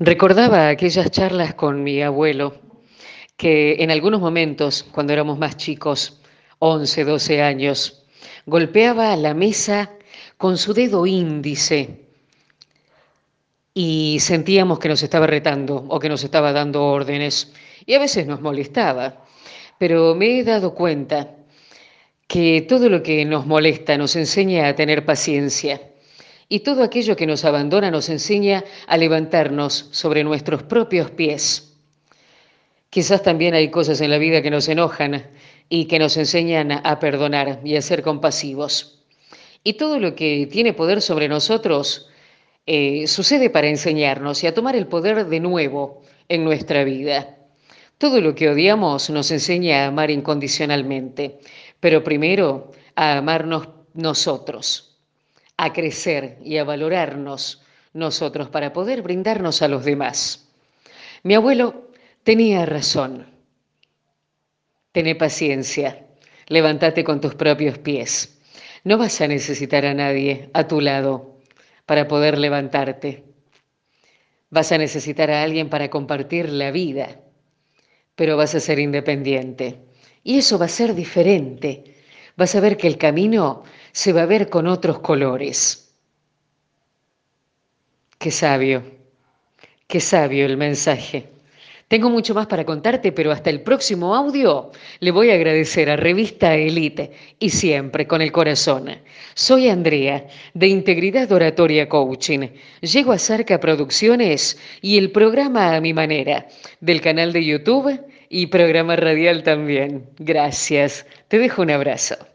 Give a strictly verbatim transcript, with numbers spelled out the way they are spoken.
Recordaba aquellas charlas con mi abuelo, que en algunos momentos, cuando éramos más chicos, once, doce años, golpeaba la mesa con su dedo índice y sentíamos que nos estaba retando o que nos estaba dando órdenes. Y a veces nos molestaba, pero me he dado cuenta que todo lo que nos molesta nos enseña a tener paciencia. Y todo aquello que nos abandona nos enseña a levantarnos sobre nuestros propios pies. Quizás también hay cosas en la vida que nos enojan y que nos enseñan a perdonar y a ser compasivos. Y todo lo que tiene poder sobre nosotros eh, sucede para enseñarnos y a tomar el poder de nuevo en nuestra vida. Todo lo que odiamos nos enseña a amar incondicionalmente, pero primero a amarnos nosotros, a crecer y a valorarnos nosotros para poder brindarnos a los demás. Mi abuelo tenía razón. Tené paciencia, levántate con tus propios pies. No vas a necesitar a nadie a tu lado para poder levantarte. Vas a necesitar a alguien para compartir la vida, pero vas a ser independiente. Y eso va a ser diferente. Vas a ver que el camino se va a ver con otros colores. Qué sabio, qué sabio el mensaje. Tengo mucho más para contarte, pero hasta el próximo audio le voy a agradecer a Revista Elite y siempre con el corazón. Soy Andrea, de Integridad Oratoria Coaching. Llego a Zarca Producciones y el programa A Mi Manera, del canal de YouTube y programa radial también. Gracias. Te dejo un abrazo.